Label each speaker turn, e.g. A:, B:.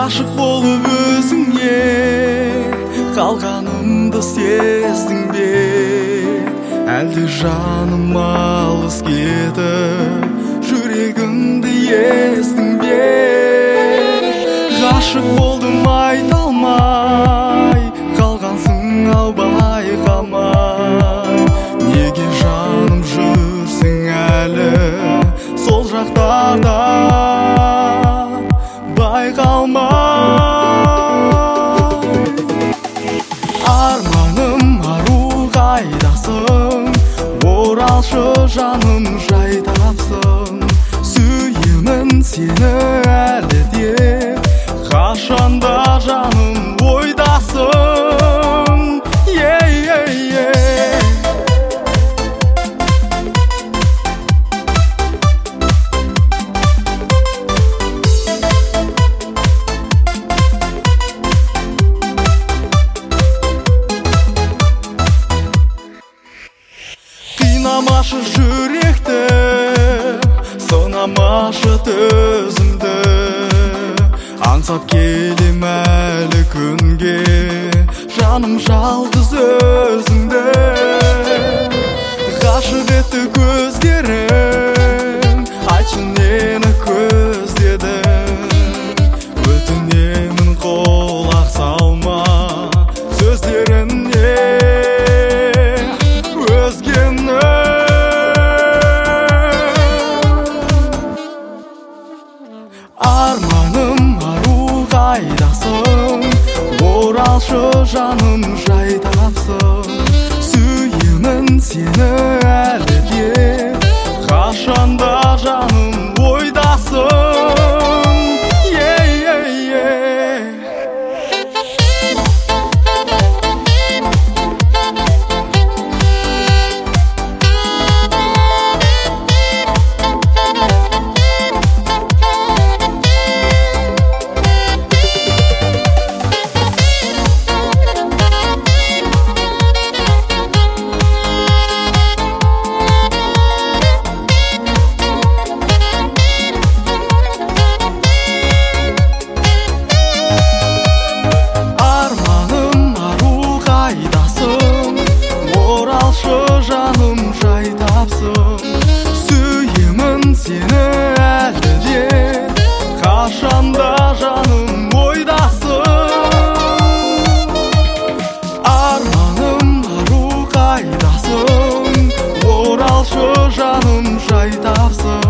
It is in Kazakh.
A: Ғашық болып өзіңе қалғанымды сездің бе? Әлде жаным алыс кетіп, жүрегімді ездің бе? Ғашық болдым айта алмай, қалғансың ау байқамай. Неге жаным жүрсің әлі сол жақтарда байқалмай? Арманым ару қайдасың, оралшы жаным жай тапсын. Сүйемін сені әлі де, қашанда жаным ойдасың. Қинамашы жүректі, сынамашы төзімді. Аңсап келем әлі күнге, жаным жалғыз өзіңді. Ғашық етті көздерің, айтшы нені көздеді. Өтінемін құлақ салма сөздеріне, өзгені. Арманым ару қайдасың, оралшы жаным жай тапсын. Сүйемін сені әлі де, қашанда жаным ойдасың. Жаным жай тапсын. Сүйемін сені әлі де, қашанда жаным ойдасың. Арманым ару қайдасың, оралшы жаным жай тапсын.